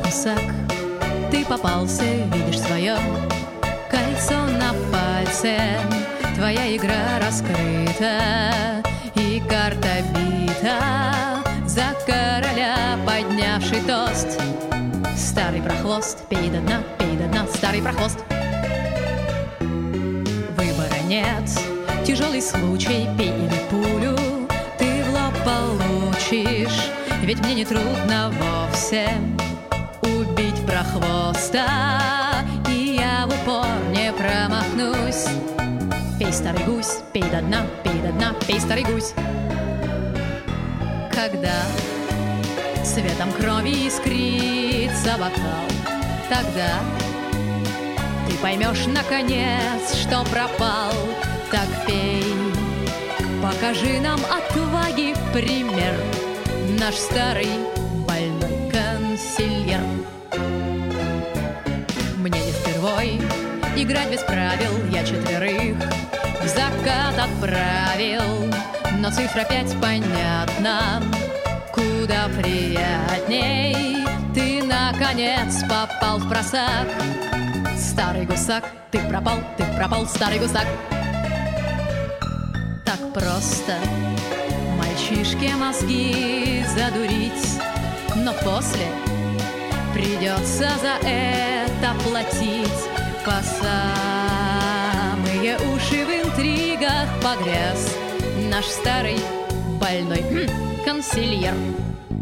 гусак, ты попался, видишь свое кольцо на пальце. Твоя игра раскрыта и карта бита. За короля поднявший тост. Старый прохвост, пей до дна, старый прохвост. Выбора нет, тяжелый случай, пей или пулю ты в лоб получишь. Ведь мне не трудно вовсе убить прохвоста, и я в упор не промахнусь. Пей, старый гусь, пей до дна, пей, старый гусь. Когда цветом крови искрится бокал, тогда ты поймешь наконец, что пропал. Так пей, покажи нам отваги пример, наш старый больной консильер. Мне не впервой играть без правил, я четверых в закат отправил. Но цифра 5 понятна, куда приятней. Ты, наконец, попал в просак. Старый гусак, ты пропал, старый гусак. Так просто мальчишке мозги задурить, но после придется за это платить. По самые уши в интригах погряз наш старый больной консильер.